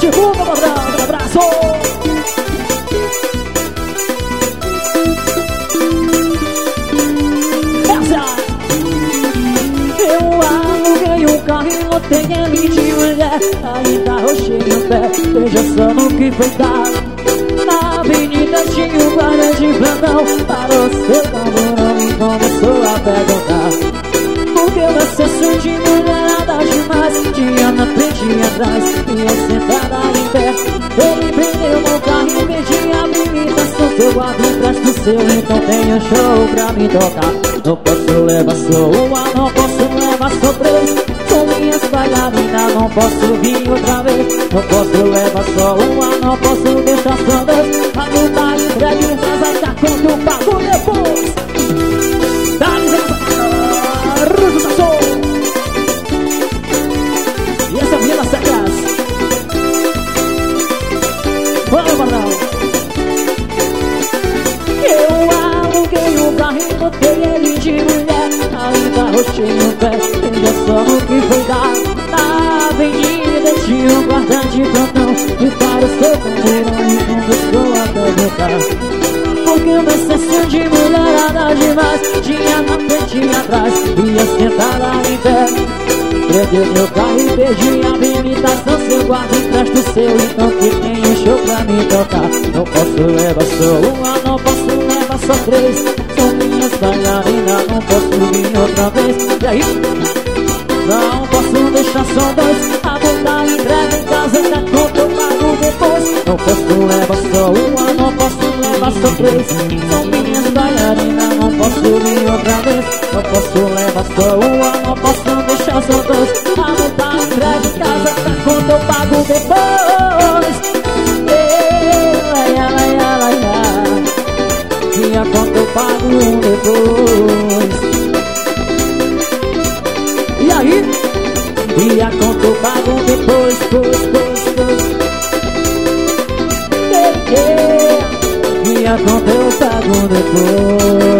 Divulga, Padrão, um abraço. Eu aluguei um carro e lotei ele de mulher. Ainda rochei o pé, veja só no que foi dado. Na avenida tinha um guarda de plantão. Parou seu carro e começou a perguntar porque o excesso de mulherada demais. Tinha na frente e atrás, ia sentada em pé. Ele prendeu meu carro e pediu a habilitação. Seu guarda atrás do seu, então tem um show pra me tocar. Não posso levar só uma, não posso levar só três. São minhas bailarinas, não posso vir outra vez. Não posso levar só uma, não posso deixar só dois. A luta entregue, mas vai dar quanto eu pago depois. Dá licença, Russo da Soul. E essa vinheta secas. Vamos, Barão. Eu aluguei o carro e botei ele de mulher. Ainda rochei o pé, veja só o que foi dar. Na avenida tinha um guarda de plantão. E para o seu companheiro e começou a perguntar porque o excesso de mulherada demais. Tinha na frente e atrás, ia sentada em pé. Prendeu meu carro e perdi a habilitação. Seu guarda empresta o seu, então que tem um show pra me tocar. Não posso levar só uma, não posso levar só três. São minhas bailarinas, não posso vir outra vez. E aí? Não posso deixar só dois. A voltar entrega em casa, ainda conta eu pago depois. Não posso levar só uma, não posso levar só três. São minhas bailarinas, não posso vir outra vez. Não posso levar só uma, não posso deixar só dois. A voltar entrega em casa, ainda conta eu pago depois. E a conta eu pago depois. E aí? E a conta eu pago depois, E a conta eu pago depois.